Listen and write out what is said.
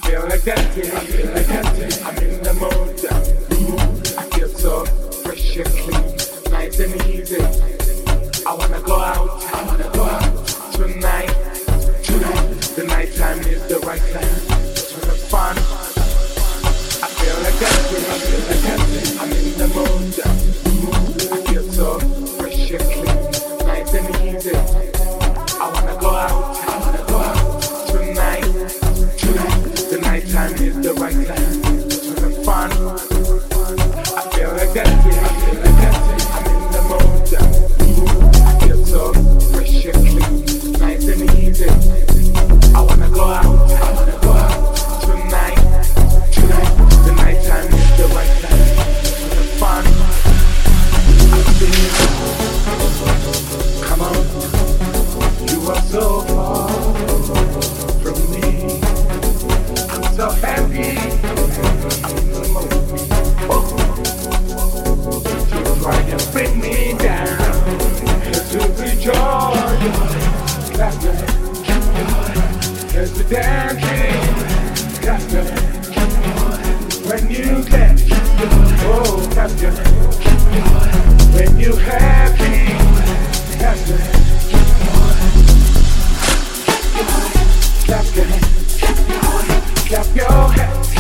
feel like dancing, I feel like dancing. I'm in the mood, I feel so fresh and clean, nice and easy. I wanna go out tonight. The night time is the right time for the fun. I feel like dancing, I feel like dancing. I'm in the mood, I feel so fresh and clean, nice and easy. I wanna go out tonight. The night time is the right time for the fun. I feel like dancing, I feel like dancing. I'm in the mood, I feel so fresh and clean, nice and easy. I wanna go out tonight. The night time is the right time for the fun. I feel, come on, you are so far from me. I'm so happy, I'm in the mood. You try and bring me down, to rejoice. Clap your hands, as we're dancing. Clap your hands, when you dance. Oh, clap your hands, when you happy. Clap your hands, clap your hands, clap your hands.